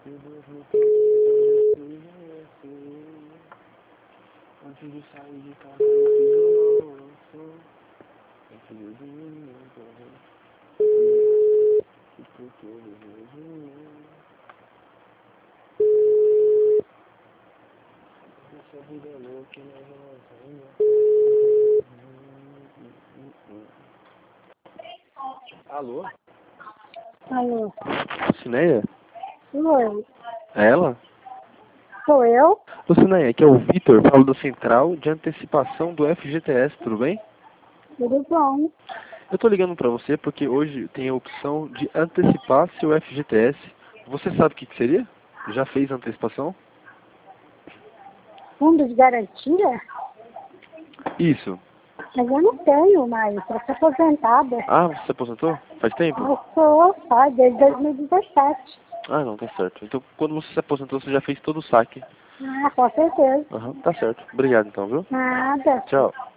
Antes de sair de casa eu fiz o nosso. Eu fiz o dinheiro, e por todo dinheiro. Essa vida é louca, nós vamos. Alô? Alô? Cineia? Oi. É ela? Sou eu? Ô Cineia, aqui é o Vitor, falo da Central de Antecipação do FGTS, tudo bem? Tudo bom? Eu tô ligando pra você porque hoje tem a opção de antecipar seu FGTS. Você sabe o que seria? Já fez a antecipação? Fundo de garantia? Isso. Mas eu não tenho mais, eu sou aposentada. Ah, você se aposentou? Faz tempo? Eu sou só desde 2017. Ah, não, tá certo. Então, quando você se aposentou, você já fez todo o saque. Ah, com certeza. Aham, tá certo. Obrigado então, viu? Nada. Tchau.